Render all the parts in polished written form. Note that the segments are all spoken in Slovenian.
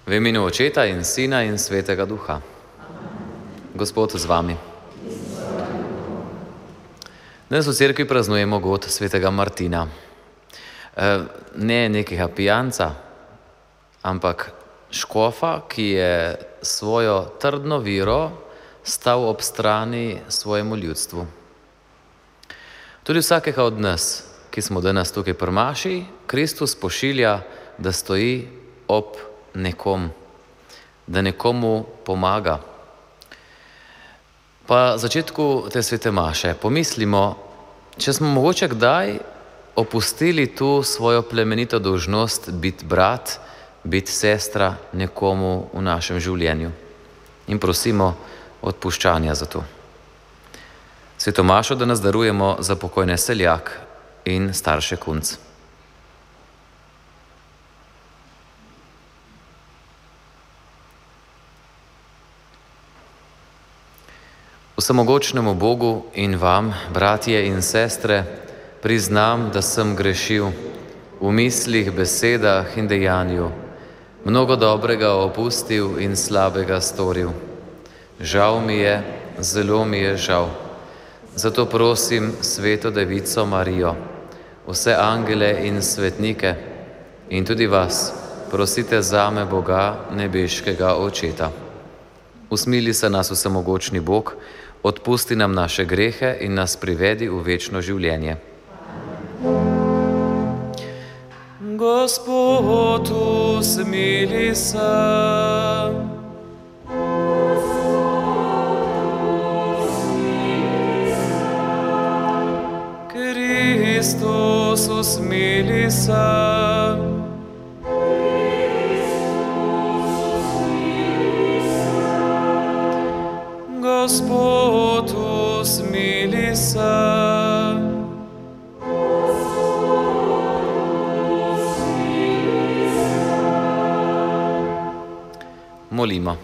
V imenu Očeta in Sina in Svetega Duha. Gospod z vami. Danes v cerkvi praznujemo god svetega Martina. Ne nekega pijanca, ampak škofa, ki je svojo trdno vero stal ob strani svojemu ljudstvu. Tudi vsakega od nas, ki smo danes tukaj pri maši, Kristus pošilja, da stoji ob nekom, da nekomu pomaga. Pa začetku te svete maše pomislimo, če smo mogoče kdaj opustili tu svojo plemenito dolžnost biti brat, biti sestra nekomu v našem življenju in prosimo odpuščanja za to. Sveto mašo da nas darujemo za pokojne Seljak in starše Kunc. Vsemogočnemu Bogu in vam, bratje in sestre, priznam, da sem grešil v mislih, besedah in dejanju, mnogo dobrega opustil in slabega storil. Žal mi je, zelo mi je žal. Zato prosim Sveto Devico Marijo, vse angele in svetnike in tudi vas, prosite zame Boga, nebeškega Očeta. Usmili se nas vsemogočni Bog, odpusti nam naše grehe in nas privedi v večno življenje. Gospod, usmili se. Kristus, usmili se. Gospod, usmili se. Molimo.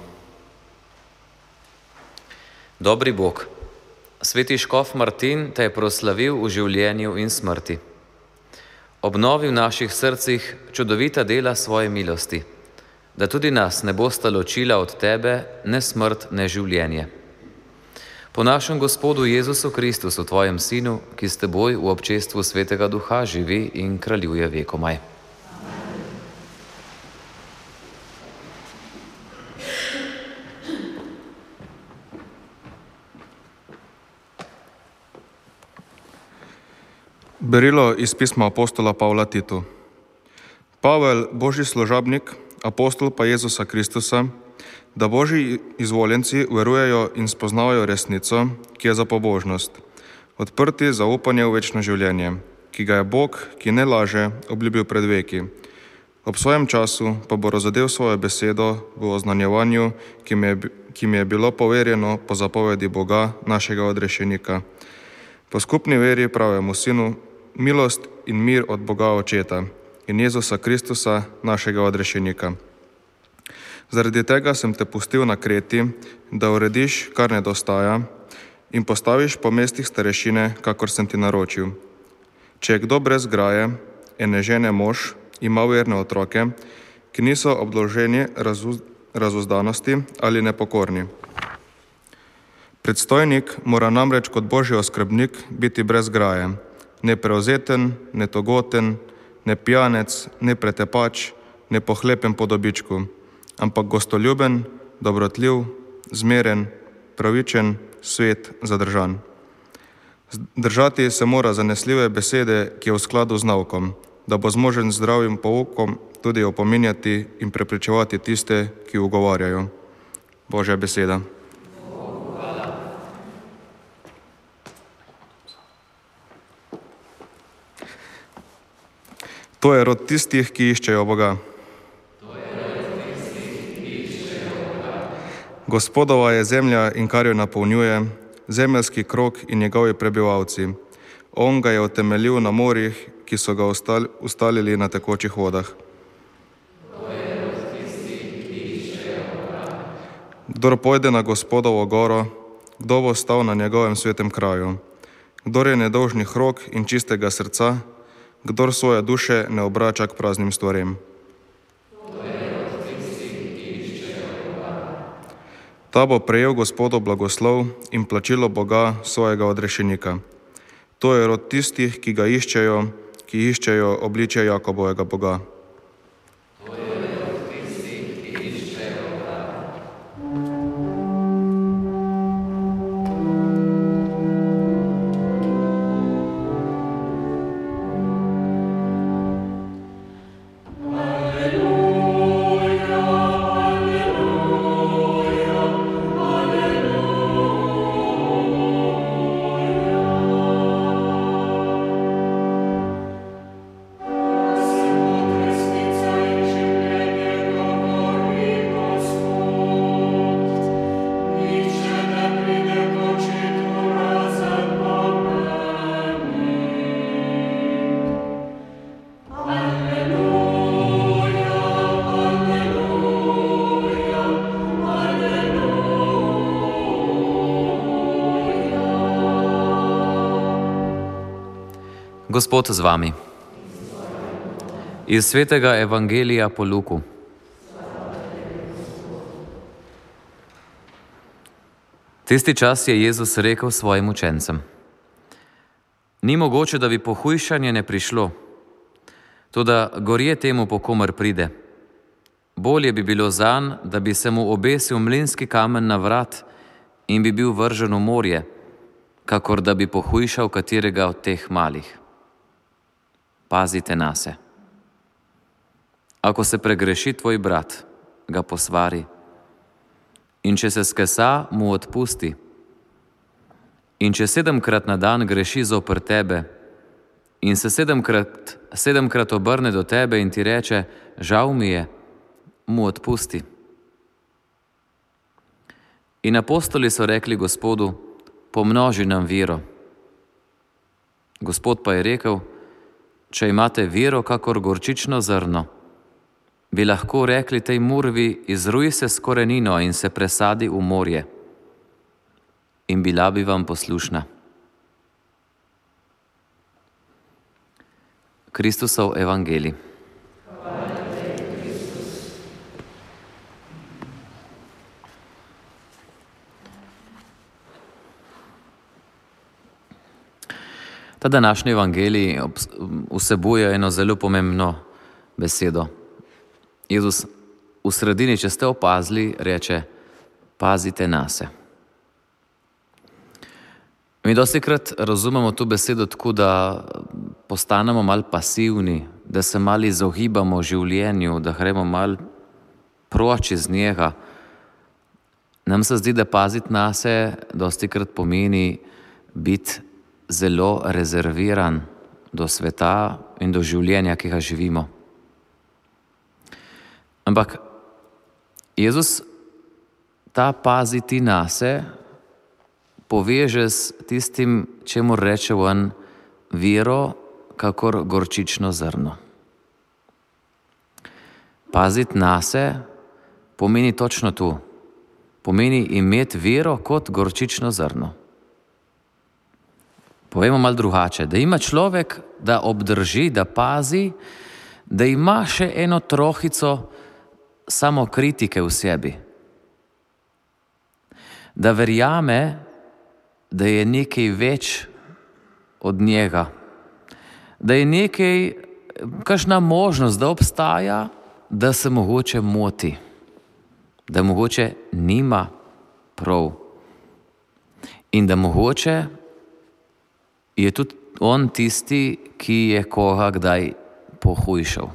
Dobri Bog, sveti škof Martin te je proslavil v življenju in smrti. Obnovi v naših srcih čudovita dela svoje milosti, da tudi nas ne bosta ločila od tebe ne smrt, ne življenje. Po našem Gospodu Jezusu Kristusu, tvojem Sinu, ki s teboj v občestvu Svetega Duha živi in kraljuje vekomaj. Berilo iz pisma apostola Pavla Titu. Pavel, Božji služabnik, apostol pa Jezusa Kristusa, da Božji izvoljenci verujejo in spoznavajo resnico, ki je za pobožnost, odprti za upanje v večno življenje, ki ga je Bog, ki ne laže, obljubil pred veki. Ob svojem času pa bo razodel svojo besedo v oznanjevanju, ki mi je bilo poverjeno po zapovedi Boga, našega odrešenika. Po skupni veri pravemu Sinu, milost in mir od Boga Očeta in Jezusa Kristusa, našega odrešenika. Zaradi tega sem te pustil na Kreti, da urediš, kar nedostaja, in postaviš po mestih starešine, kakor sem ti naročil. Če je kdo brez graje, ene žene mož, ima verne otroke, ki niso obdolženi razuzdanosti ali nepokorni. Predstojnik mora namreč kot Božji oskrbnik biti brez graje, neprevzeten, netogoten, ne pijanec, ne pretepač, ne pohlepen po dobičku, ampak gostoljuben, dobrotljiv, zmeren, pravičen, svet, zadržan. Držati se mora zanesljive besede, ki je v skladu z naukom, da bo zmožen zdravim poukom tudi opominjati in prepričevati tiste, ki ugovarjajo. Božja beseda. To je rod tistih, ki iščejo Boga. Gospodova je zemlja in kar jo napolnjuje, zemeljski krog in njegovi prebivalci. On ga je utemeljil na morjih, ki so ga ustalili na tekočih vodah. Kdor pojde na Gospodovo goro, kdo bo stal na njegovem svetem kraju? Kdor je nedolžnih rok in čistega srca, kdor svoje duše ne obrača k praznim stvarem. Ta bo prejel Gospodov blagoslov in plačilo Boga svojega odrešenika. To je rod tistih, ki ga iščejo obličje Jakobovega Boga. Gospod z vami. Iz svetega Evangelija po Luku. Tisti čas je Jezus rekel svojim učencem: Ni mogoče, da bi pohujšanje ne prišlo, toda gorje temu, po komer pride. Bolje bi bilo zanj, da bi se mu obesil mlinski kamen na vrat in bi bil vržen v morje, kakor da bi pohujšal katerega od teh malih. Pazite nase. Ako se pregreši tvoj brat, ga posvari. In če se skesa, mu odpusti. In če 7-krat na dan greši zoper tebe in se 7-krat obrne do tebe in ti reče, žal mi je, mu odpusti. In apostoli so rekli Gospodu, pomnoži nam vero. Gospod pa je rekel, če imate vero kakor gorčično zrno, bi lahko rekli tej murvi, izruj se s korenino in se presadi v morje. In bila bi vam poslušna. Kristusov evangelij. Ta današnji evangelij vsebuje eno zelo pomembno besedo. Jezus v sredini, če ste opazili, reče, pazite nase. Mi dostikrat razumemo tu besedo tako, da postanemo malo pasivni, da se malo izogibamo življenju, da gremo malo proč iz njega. Nam se zdi, da paziti nase dostikrat pomeni biti zelo rezerviran do sveta in do življenja, ki ga živimo. Ampak Jezus ta paziti nase poveže s tistim, čemu reče on vero kakor gorčično zrno. Paziti nase pomeni točno to. Pomeni imeti vero kot gorčično zrno. Povemo malo drugače, da ima človek, da obdrži, da pazi, da ima še eno trohico samokritike v sebi. Da verjame, da je nekaj več od njega. Da je nekaj, kakšna možnost, da obstaja, da se mogoče moti. Da mogoče nima prav. In da mogoče je tudi on tisti, ki je koga kdaj pohujšal.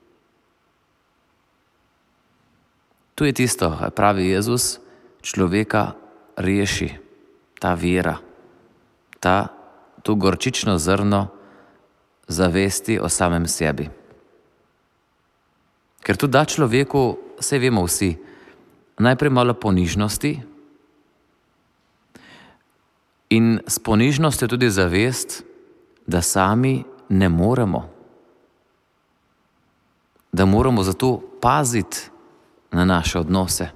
Tu je tisto, pravi Jezus, človeka reši, ta vera, to gorčično zrno zavesti o samem sebi. Ker tu da človeku, saj vemo vsi, najprej malo ponižnosti in s ponižnostjo tudi zavest, da sami ne moremo. Da moramo zato paziti na naše odnose.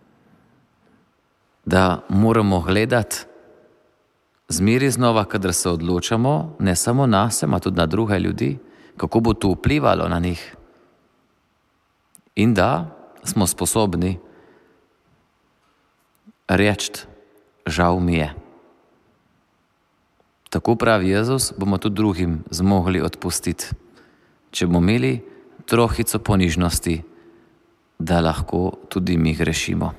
Da moramo gledati zmeri znova, kadar se odločamo, ne samo nas, ampak tudi na druge ljudi, kako bo to vplivalo na njih. In da smo sposobni reči, žal mi je. Tako pravi Jezus, bomo tudi drugim zmogli odpustiti, če bomo imeli trohico ponižnosti, da lahko tudi mi grešimo.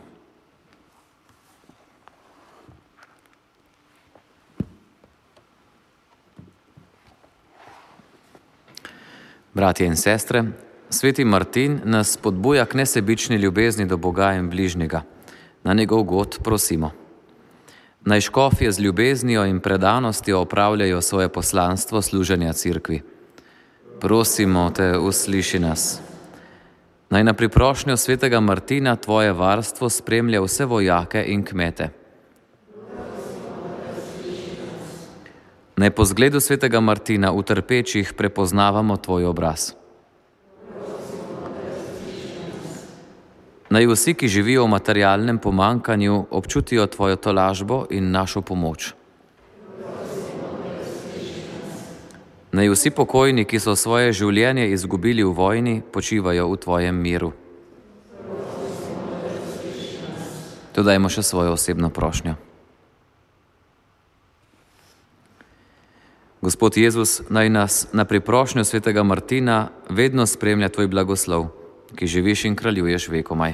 Bratje in sestre, sveti Martin nas spodbuja k nesebični ljubezni do Boga in bližnjega. Na njegov god prosimo. Naj škofje z ljubeznijo in predanostjo opravljajo svoje poslanstvo služenja Cerkvi. Prosimo te, usliši nas. Naj na priprošnjo svetega Martina tvoje varstvo spremlja vse vojake in kmete. Naj po zgledu svetega Martina v trpečih prepoznavamo tvoj obraz. Naj vsi, ki živijo v materialnem pomankanju, občutijo tvojo tolažbo in našo pomoč. Naj vsi pokojni, ki so svoje življenje izgubili v vojni, počivajo v tvojem miru. Dodajmo še svojo osebno prošnjo. Gospod Jezus, naj nas na priprošnjo svetega Martina vedno spremlja tvoj blagoslov, ki živiš in kraljuješ vekomaj.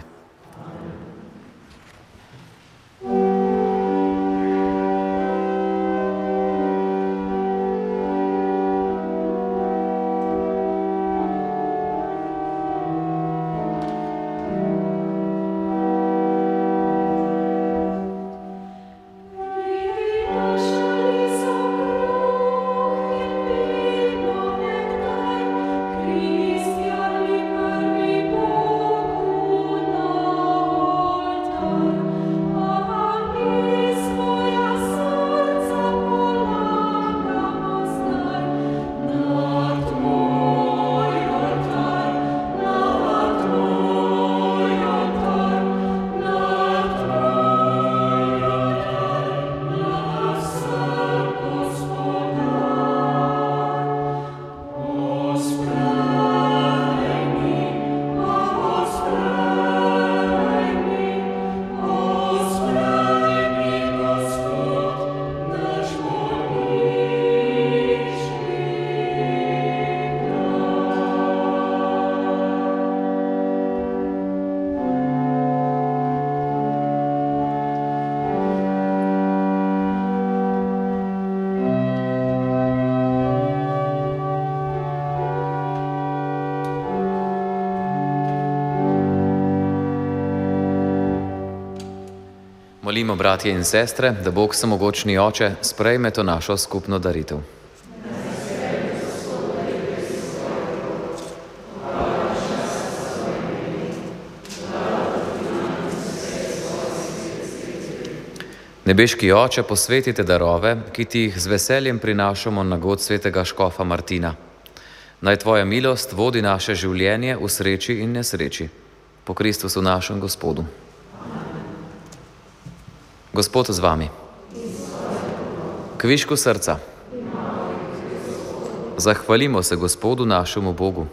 Molimo, bratje in sestre, da Bog Vsemogočni Oče sprejme to našo skupno daritev. Nebeški Oče, posvetite darove, ki ti jih z veseljem prinašamo na god svetega škofa Martina. Naj tvoja milost vodi naše življenje v sreči in nesreči. Po Kristusu našem Gospodu. Gospod z vami. Kvišku srca. Zahvalimo se Gospodu našemu Bogu.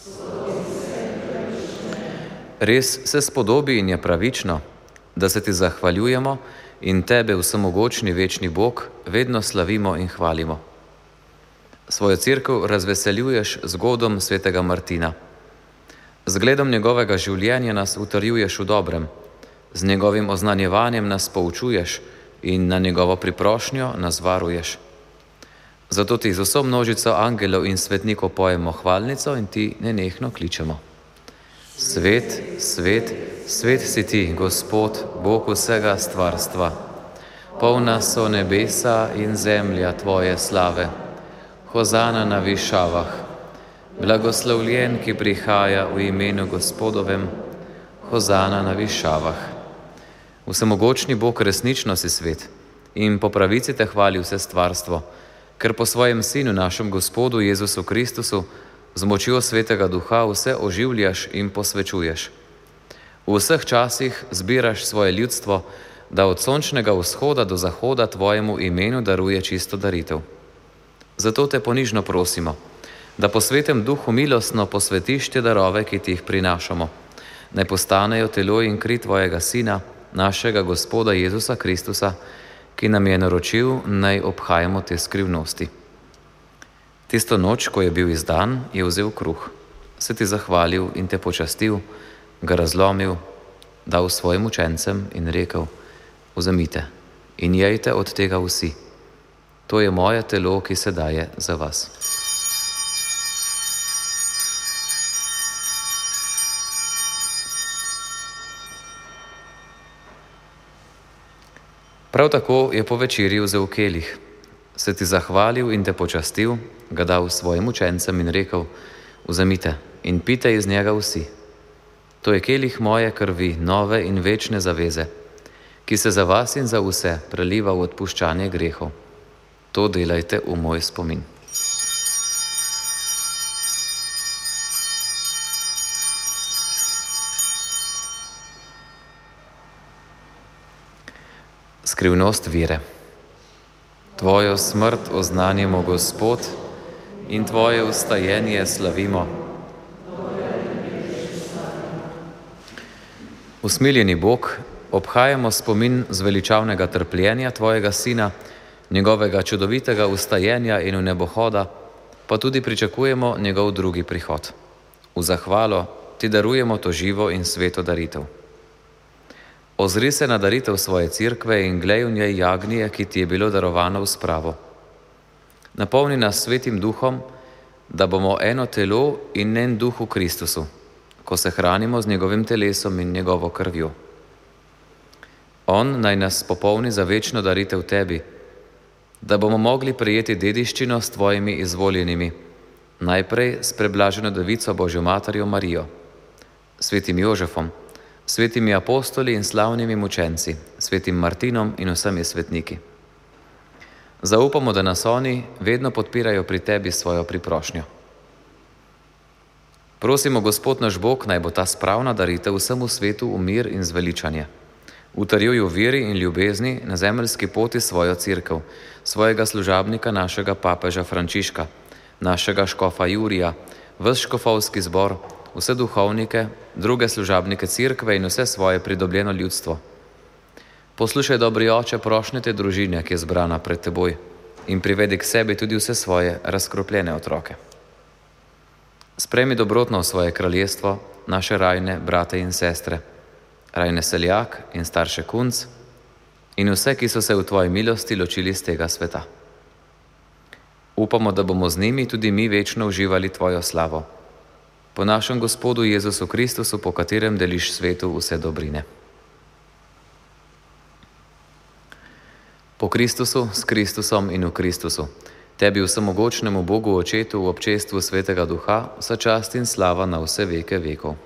Res se spodobi in je pravično, da se ti zahvaljujemo in tebe, vsemogočni večni Bog, vedno slavimo in hvalimo. Svojo cerkev razveseljuješ z godom svetega Martina. Zgledom njegovega življenja nas utrjuješ v dobrem, z njegovim oznanjevanjem nas poučuješ in na njegovo priprošnjo nas varuješ. Zato ti z vso množico angelov in svetnikov pojemo hvalnico in ti nenehno kličemo. Svet, svet, svet si ti, Gospod, Bog vsega stvarstva. Polna so nebesa in zemlja tvoje slave. Hozana na višavah. Blagoslovljen, ki prihaja v imenu Gospodovem. Hozana na višavah. Vsemogočni Bog, resnično si svet in po pravici te hvali vse stvarstvo, ker po svojem Sinu, našem Gospodu Jezusu Kristusu, z močjo Svetega Duha vse oživljaš in posvečuješ. V vseh časih zbiraš svoje ljudstvo, da od sončnega vzhoda do zahoda tvojemu imenu daruje čisto daritev. Zato te ponižno prosimo, da po Svetem Duhu milostno posvetiš te darove, ki ti jih prinašamo. Naj postanejo telo in kri tvojega Sina, našega Gospoda Jezusa Kristusa, ki nam je naročil, naj obhajamo te skrivnosti. Tisto noč, ko je bil izdan, je vzel kruh, se ti zahvalil in te počastil, ga razlomil, dal svojim učencem in rekel: vzemite in jejte od tega vsi. To je moje telo, ki se daje za vas. Prav tako je po večerji vzel kelih, se ti zahvalil in te počastil, ga dal svojim učencem in rekel: vzemite in pite iz njega vsi. To je kelih moje krvi, nove in večne zaveze, ki se za vas in za vse preliva v odpuščanje grehov. To delajte v moj spomin. Skrivnost vere. Tvojo smrt oznanjamo, Gospod, in Tvoje vstajenje slavimo. Usmiljeni Bog, obhajamo spomin zveličavnega trpljenja Tvojega Sina, njegovega čudovitega vstajenja in vnebohoda, pa tudi pričakujemo njegov drugi prihod. V zahvalo Ti darujemo to živo in sveto daritev. Ozri se na daritev svoje cerkve in glej v njej jagnje, ki Ti je bilo darovano v spravo. Napolni nas svetim duhom, da bomo eno telo in en duh v Kristusu, ko se hranimo z njegovim telesom in njegovo krvjo. On naj nas popolni za večno daritev Tebi, da bomo mogli prejeti dediščino s Tvojimi izvoljenimi, najprej s preblaženo Devico Božjo Materjo Marijo, svetim Jožefom, svetimi apostoli in slavnimi mučenci, svetim Martinom in vsemi svetniki. Zaupamo, da nas oni vedno podpirajo pri Tebi s svojo priprošnjo. Prosimo, Gospod naš Bog, naj bo ta spravna daritev vsemu svetu v mir in zveličanje. Utrjuj v veri in ljubezni na zemeljski poti svojo cerkev, svojega služabnika, našega papeža Frančiška, našega škofa Jurija, ves škofovski zbor, vse duhovnike, druge služabnike cerkve in vse svoje pridobljeno ljudstvo. Poslušaj, dobri Oče, prošnje te družine, ki je zbrana pred Teboj, in privedi k sebi tudi vse svoje razkropljene otroke. Sprejmi dobrotno v svoje kraljestvo naše rajne brate in sestre, rajne Seljak in starše Kunc in vse, ki so se v Tvoji milosti ločili z tega sveta. Upamo, da bomo z njimi tudi mi večno uživali Tvojo slavo. Po našem Gospodu Jezusu Kristusu, po katerem deliš svetu vse dobrine. Po Kristusu, s Kristusom in v Kristusu, Tebi vsemogočnemu Bogu Očetu v občestvu Svetega Duha, vsa čast in slava na vse veke vekov.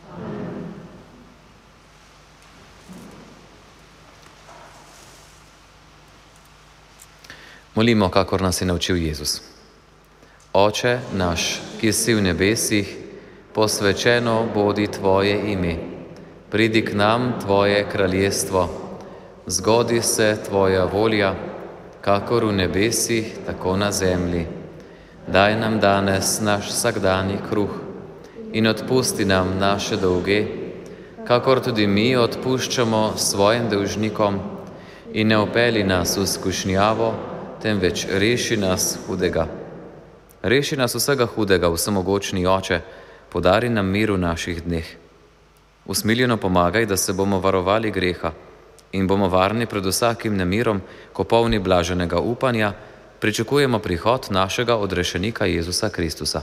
Molimo, kakor nas je naučil Jezus. Oče naš, ki si v nebesih, posvečeno bodi Tvoje ime. Pridi k nam Tvoje kraljestvo. Zgodi se Tvoja volja, kakor v nebesih, tako na zemlji. Daj nam danes naš vsakdanji kruh in odpusti nam naše dolge, kakor tudi mi odpuščamo svojim dolžnikom, in ne vpelji nas v skušnjavo, temveč reši nas hudega. Reši nas vsega hudega, vsemogočni Oče, podari nam mir v naših dneh. Usmiljeno pomagaj, da se bomo varovali greha in bomo varni pred vsakim nemirom, ko polni blaženega upanja pričakujemo prihod našega odrešenika Jezusa Kristusa.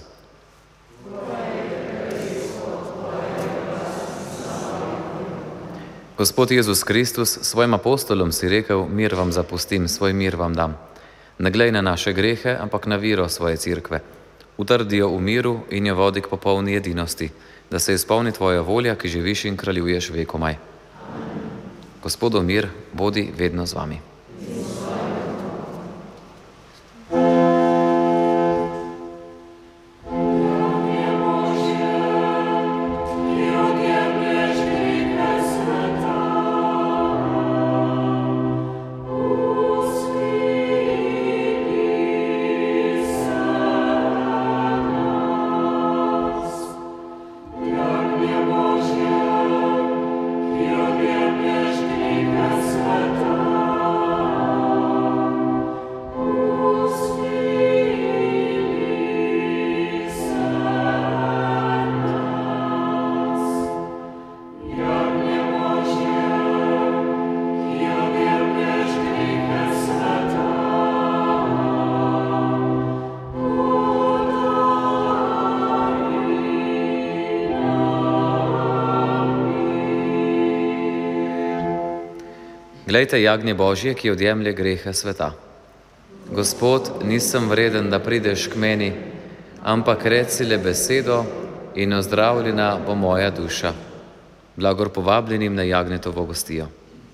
Gospod Jezus Kristus, svojim apostolom si rekel: mir vam zapustim, svoj mir vam dam. Ne glej na naše grehe, ampak na vero svoje cerkve. Utrdi jo v miru in jo vodi k popolni edinosti, da se izpolni Tvoja volja, ki živiš in kraljuješ vekomaj. Gospodov mir bodi vedno z vami. Boże, Glejte jagnje Božje, ki odjemlje grehe sveta. Gospod, nisem vreden, da prideš k meni, ampak reci le besedo in ozdravljena bo moja duša. Blagor povabljenim na jagnjetovo gostijo.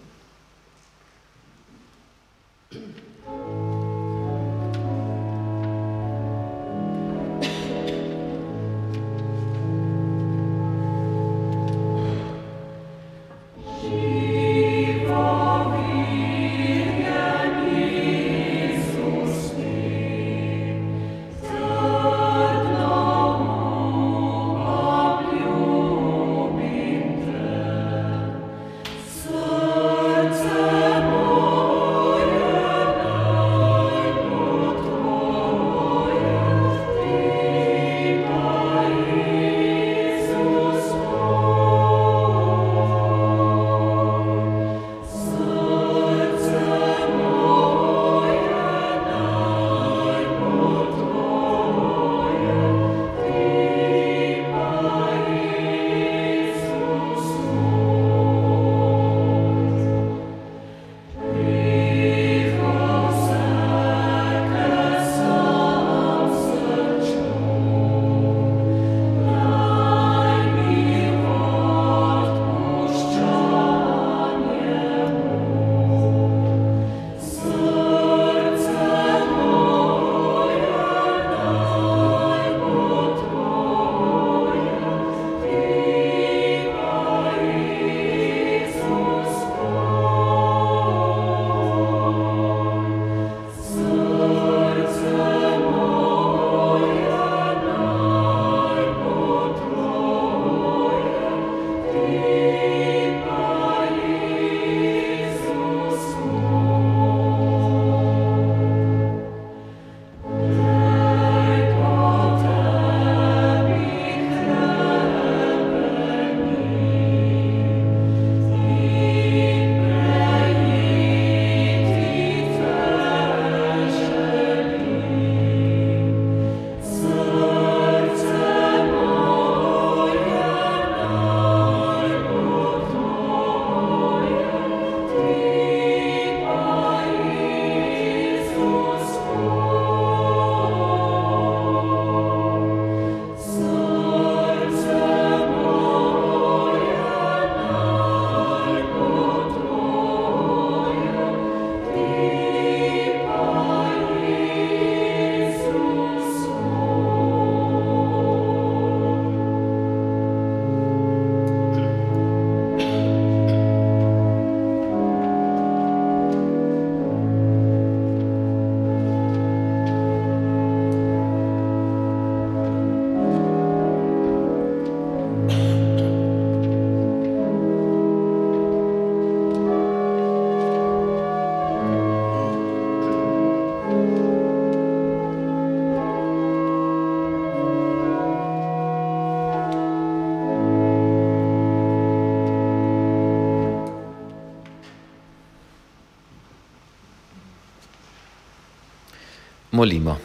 Molimo.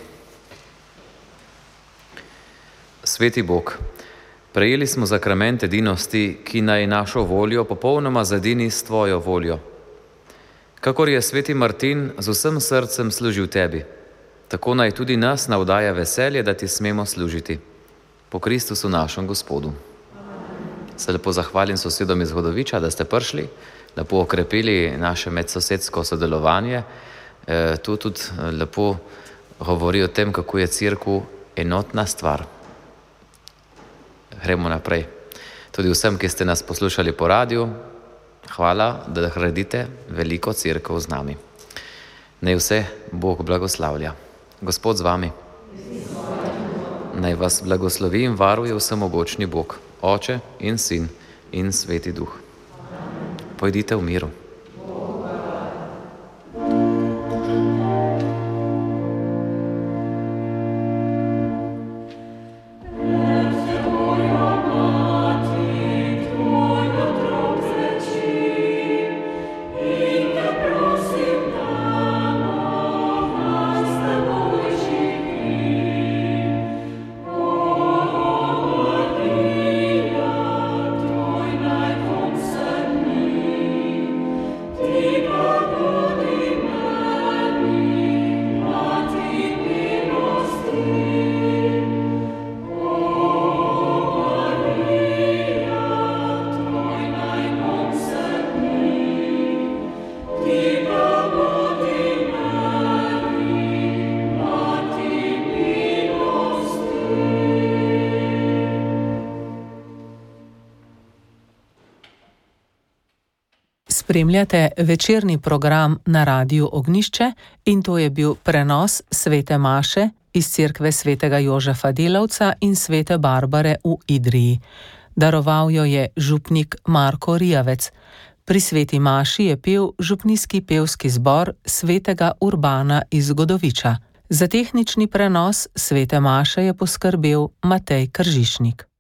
Sveti Bog, prejeli smo zakrament edinosti, ki naj našo voljo popolnoma zadini s Tvojo voljo. Kakor je sveti Martin z vsem srcem služil Tebi, tako naj tudi nas navdaja veselje, da Ti smemo služiti. Po Kristusu našem Gospodu. Se lepo zahvalim sosedom iz Hodoviča, da ste prišli, lepo okrepili naše medsosedsko sodelovanje. Tu tudi lepo govori o tem, kako je cerkev enotna stvar. Gremo naprej. Tudi vsem, ki ste nas poslušali po radiju, hvala, da gradite veliko cerkev z nami. Naj vse Bog blagoslavlja. Gospod z vami. Naj vas blagoslovi in varuje vsemogočni Bog, Oče in Sin in Sveti Duh. Pojdite v miru. Spremljate večerni program na Radiu Ognjišče in to je bil prenos svete maše iz cerkve svetega Jožefa Delavca in svete Barbare v Idriji. Daroval jo je župnik Marko Rijavec. Pri sveti maši je pel župnijski pevski zbor svetega Urbana iz Godoviča. Za tehnični prenos svete maše je poskrbel Matej Kržišnik.